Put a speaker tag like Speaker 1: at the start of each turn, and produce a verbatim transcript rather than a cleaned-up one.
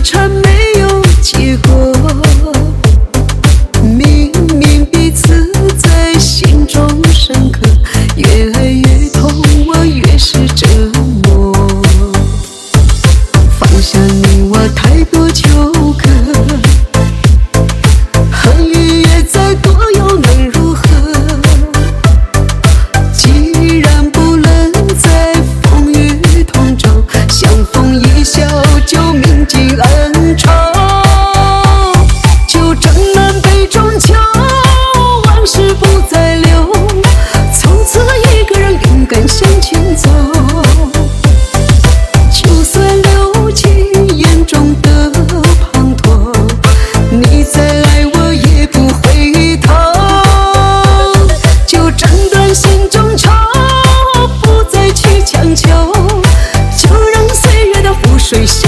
Speaker 1: 缠没有结果，明明彼此在心中深刻，越爱越痛，我越是折磨。放下你我太多纠葛，恨与也再多又能如何？既然不能在风雨同舟，相逢一笑就铭记恩仇。就正南北中秋，往事不再留，从此一个人勇敢向前走。就算流尽眼中的滂沱，你再爱我也不回头。就斩断心中愁，不再去强求，就让岁月的覆水